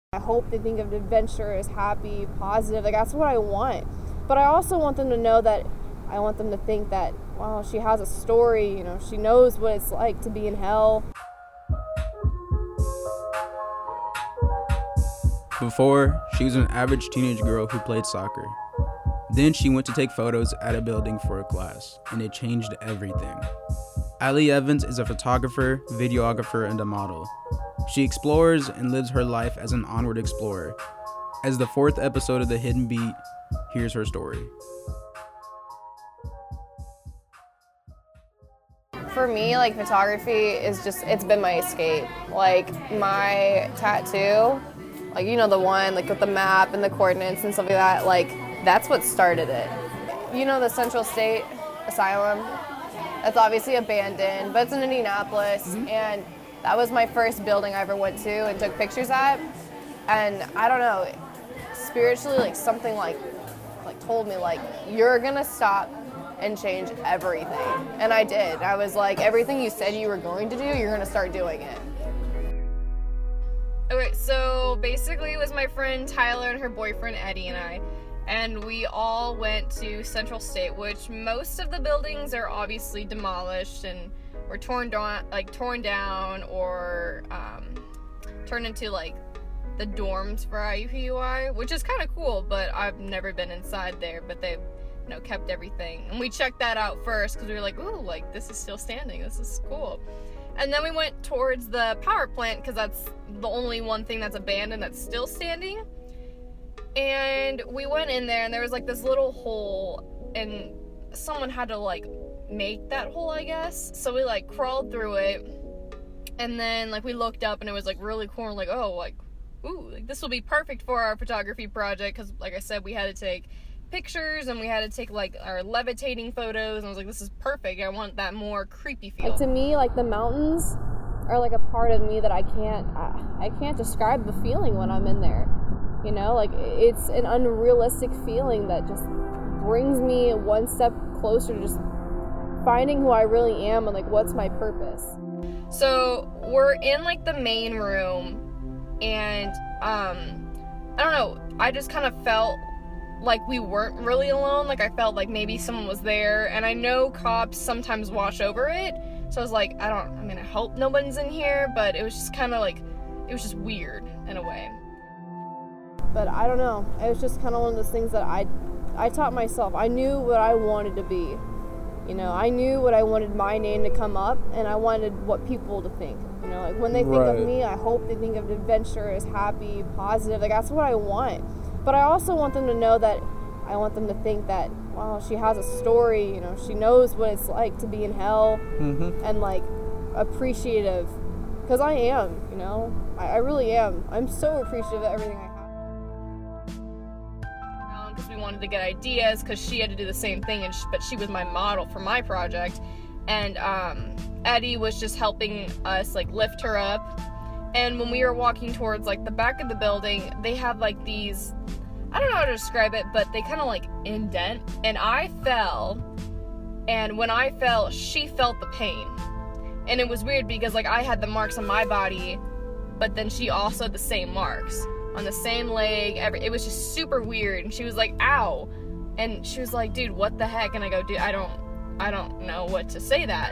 I hope they think of adventure as happy, positive. Like, that's what I want. But I also want them to know that I want them to think that, well, she has a story, she knows what it's like to be in hell. Before, she was an average teenage girl who played soccer. Then she went to take photos at a building for a class, and it changed everything. Allie Evans is a photographer, videographer, and a model. She explores and lives her life as an onward explorer. As the 4th episode of The Hidden Beat, here's her story. For me, photography is it's been my escape. My tattoo, the one, with the map and the coordinates and stuff like that, that's what started it. The Central State Asylum, that's obviously abandoned, but it's in Indianapolis, and that was my first building I ever went to and took pictures at. And I don't know, spiritually, something told me, you're gonna stop and change everything. And I did. I was everything you said you were going to do, you're gonna start doing it. Okay, so basically it was my friend Tyler and her boyfriend Eddie and I, and we all went to Central State, which most of the buildings are obviously demolished and were torn down or turned into the dorms for IUPUI, which is kind of cool, but I've never been inside there, but they've kept everything. And we checked that out first because we were ooh, this is still standing, this is cool. And then we went towards the power plant because that's the only one thing that's abandoned that's still standing. And we went in there and there was this little hole and someone had to make that hole, I guess. So we crawled through it and then we looked up and it was really cool and ooh, this will be perfect for our photography project because I said, we had to take pictures and we had to take our levitating photos, and I was this is perfect. I want that more creepy feel. To me, the mountains are a part of me that I can't describe the feeling when I'm in there. It's an unrealistic feeling that just brings me one step closer to just finding who I really am and what's my purpose. So we're in the main room, and I don't know, I just kind of felt we weren't really alone. I felt maybe someone was there, and I know cops sometimes watch over it, so I was I hope no one's in here, but it was just kind of it was just weird in a way. But I don't know, it was just kind of one of those things that I taught myself. I knew what I wanted to be. I knew what I wanted my name to come up, and I wanted what people to think. When they think of me, I hope they think of adventure as happy, positive. That's what I want. But I also want them to know that I want them to think that, wow, she has a story, she knows what it's like to be in hell, and appreciative. Because I am, I really am. I'm so appreciative of everything I have. Because we wanted to get ideas, because she had to do the same thing, but she was my model for my project. And Eddie was just helping us lift her up. And when we were walking towards the back of the building, they have these, I don't know how to describe it, but they kind of indent. And I fell, and when I fell, she felt the pain. And it was weird because I had the marks on my body, but then she also had the same marks on the same leg. It was just super weird. And she was ow. And she was dude, what the heck? And I go, dude, I don't know what to say that.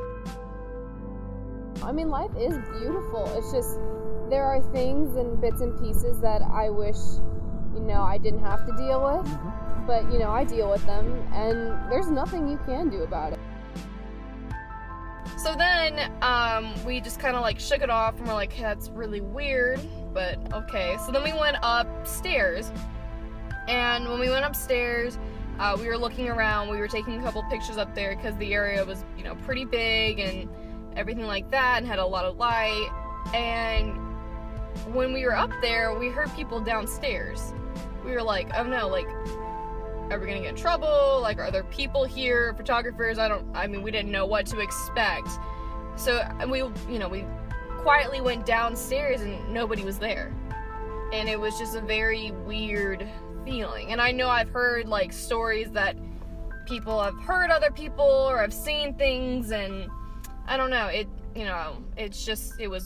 Life is beautiful. It's just, there are things and bits and pieces that I wish, I didn't have to deal with. But, I deal with them, and there's nothing you can do about it. So then, we just kind of shook it off, and we're that's really weird, but okay. So then we went upstairs, and when we went upstairs, we were looking around, we were taking a couple pictures up there, because the area was, pretty big, and everything like that, and had a lot of light. And when we were up there, we heard people downstairs. We were oh no, are we gonna get in trouble? Are there people here, photographers? We didn't know what to expect. So we quietly went downstairs and nobody was there. And it was just a very weird feeling. And I know I've heard stories that people have heard other people or have seen things, and I don't know, it was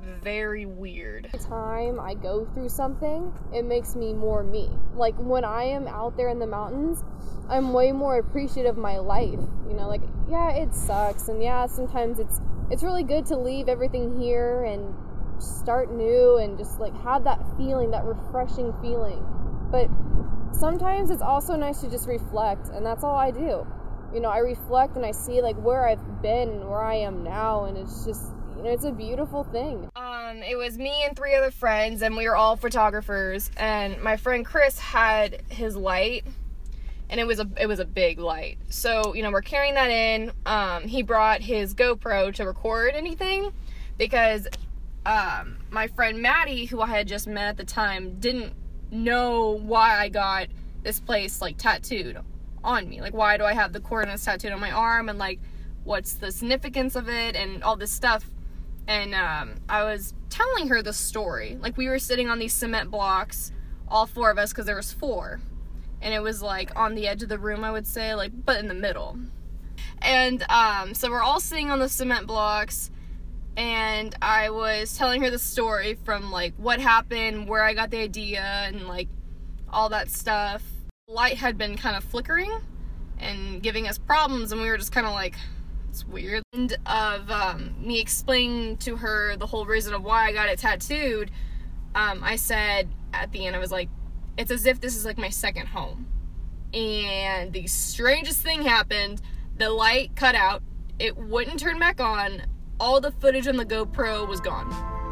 very weird. Every time I go through something, it makes me more me. Like, when I am out there in the mountains, I'm way more appreciative of my life. You know, like, yeah, it sucks, and yeah, sometimes it's really good to leave everything here and start new and just, like, have that feeling, that refreshing feeling. But sometimes it's also nice to just reflect, and that's all I do. You know, I reflect and I see, like, where I've been and where I am now, and it's just, you know, it's a beautiful thing. It was me and 3 other friends, and we were all photographers, and my friend Chris had his light, and it was a big light. So, you know, we're carrying that in. He brought his GoPro to record anything, because my friend Maddie, who I had just met at the time, didn't know why I got this place, like, tattooed on me. Like, why do I have the coordinates tattooed on my arm, and, like, what's the significance of it, and all this stuff. And I was telling her the story. Like, we were sitting on these cement blocks, all 4 of us, because there was 4. And it was, like, on the edge of the room, I would say, like, but in the middle. And so we're all sitting on the cement blocks, and I was telling her the story from, like, what happened, where I got the idea, and, like, all that stuff. Light had been kind of flickering and giving us problems, and we were just kind of like, it's weird. And of me explaining to her the whole reason of why I got it tattooed, I said at the end, I was like, it's as if this is, like, my second home. And the strangest thing happened. The light cut out. It wouldn't turn back on. All the footage on the GoPro was gone.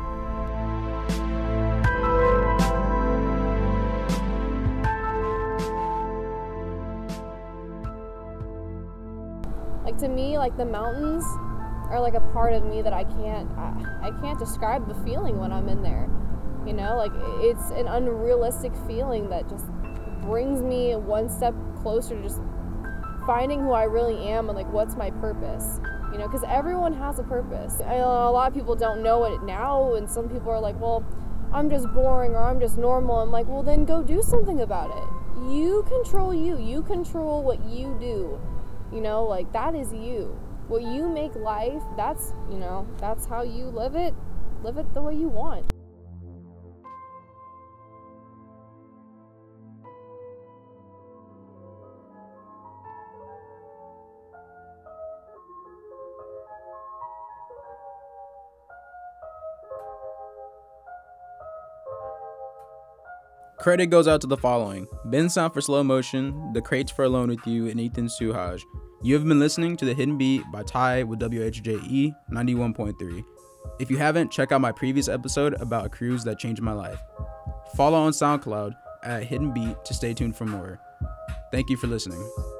Like, to me, like, the mountains are like a part of me that I can't describe the feeling when I'm in there. You know, like, it's an unrealistic feeling that just brings me one step closer to just finding who I really am and, like, what's my purpose. You know, because everyone has a purpose. I know a lot of people don't know it now, and some people are like, well, I'm just boring, or I'm just normal. I'm like, well, then go do something about it. You control you. You control what you do. You know, like, that is you. What you make life, that's, you know, that's how you live it the way you want. Credit goes out to the following: Ben Sound for Slow Motion, The Crates for Alone With You, and Ethan Suhaj. You have been listening to The Hidden Beat by Ty with WHJE 91.3. If you haven't, check out my previous episode about a cruise that changed my life. Follow on SoundCloud at Hidden Beat to stay tuned for more. Thank you for listening.